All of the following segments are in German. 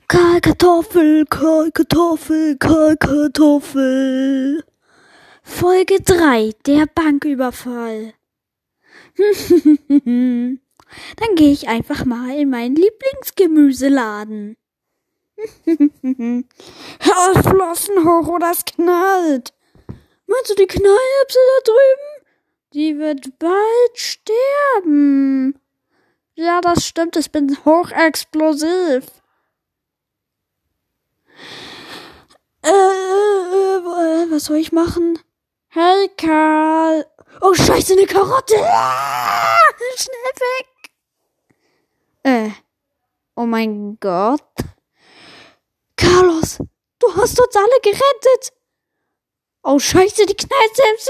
Karl Kartoffel, Karl Kartoffel, Karl Kartoffel. Folge 3, der Banküberfall. Dann gehe ich einfach mal in meinen Lieblingsgemüseladen. Hör Flossen hoch oder es knallt. Meinst du die Knallerbse da drüben? Die wird bald sterben. Ja, das stimmt, ich bin hochexplosiv. Was soll ich machen? Hey, Karl. Oh, scheiße, eine Karotte. Schnell weg. Oh mein Gott. Carlos, du hast uns alle gerettet. Oh, scheiße, die Knallsäbse.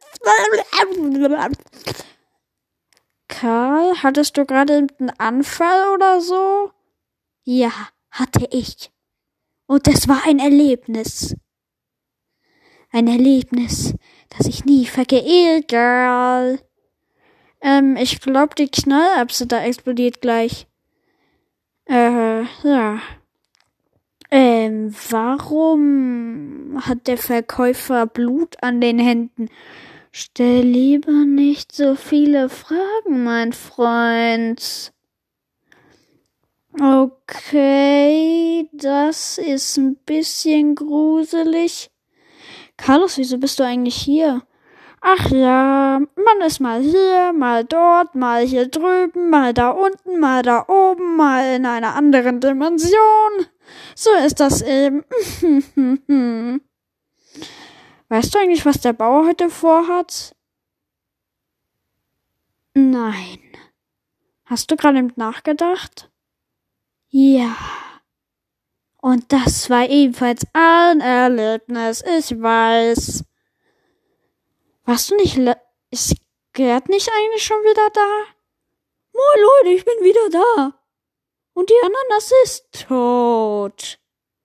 Karl, hattest du gerade einen Anfall oder so? Ja, hatte ich. Und es war ein Erlebnis. Ein Erlebnis, das ich nie vergehe, Girl. Ich glaube, die Knallerbse da explodiert gleich. Ja. Warum hat der Verkäufer Blut an den Händen? Stell lieber nicht so viele Fragen, mein Freund. Okay, das ist ein bisschen gruselig. Carlos, wieso bist du eigentlich hier? Ach ja, man ist mal hier, mal dort, mal hier drüben, mal da unten, mal da oben, mal in einer anderen Dimension. So ist das eben. Weißt du eigentlich, was der Bauer heute vorhat? Nein. Hast du gerade nachgedacht? Ja. Und das war ebenfalls ein Erlebnis, ich weiß. Warst du nicht ist Gerd nicht eigentlich schon wieder da? Moin Leute, ich bin wieder da. Und die Ananas ist tot.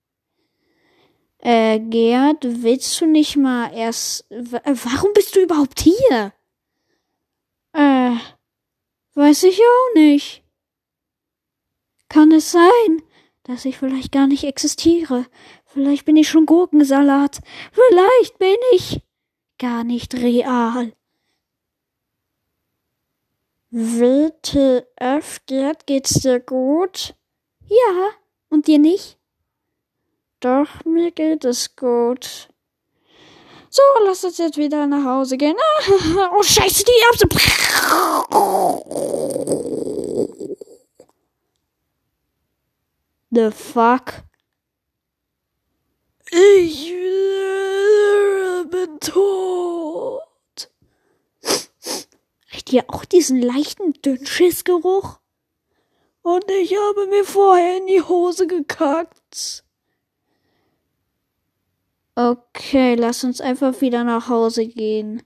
Gerd, willst du nicht mal erst... warum bist du überhaupt hier? Weiß ich auch nicht. Kann es sein, dass ich vielleicht gar nicht existiere? Vielleicht bin ich schon Gurkensalat. Vielleicht bin ich gar nicht real. WTF, Gerd, geht's dir gut? Ja, und dir nicht? Doch, mir geht es gut. So, lass uns jetzt wieder nach Hause gehen. Oh, scheiße, die Erbse. The fuck? Ich bin tot. Riecht ihr auch diesen leichten Dünnschissgeruch? Und ich habe mir vorher in die Hose gekackt. Okay, lass uns einfach wieder nach Hause gehen.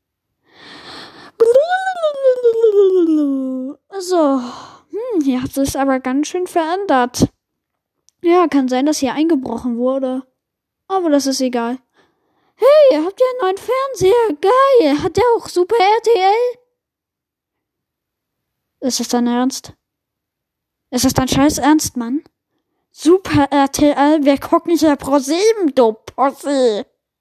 So, hier hat es aber ganz schön verändert. Ja, kann sein, dass hier eingebrochen wurde. Aber das ist egal. Hey, habt ihr einen neuen Fernseher? Geil. Hat der auch Super RTL? Ist das dein Ernst? Ist das dein scheiß Ernst, Mann? Super RTL, wir gucken hier Pro7, du Pussy.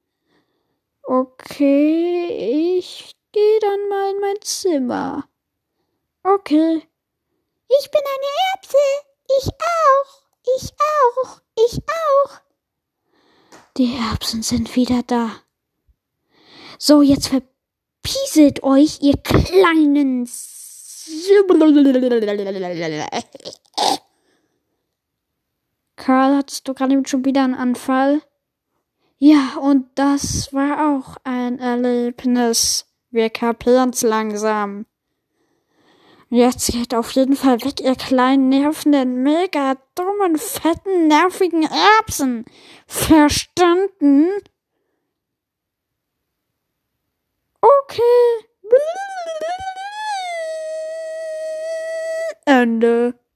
Okay, ich gehe dann mal in mein Zimmer. Okay. Ich bin eine Erbse. Ich auch. Ich auch. Ich auch. Die Erbsen sind wieder da. So, jetzt verpieselt euch, ihr kleinen... Karl, hattest du gerade schon wieder einen Anfall? Ja, und das war auch ein Erlebnis. Wir kapieren's langsam. Jetzt geht auf jeden Fall weg, ihr kleinen, nervenden, mega dummen, fetten, nervigen Erbsen. Verstanden? Okay. Ende.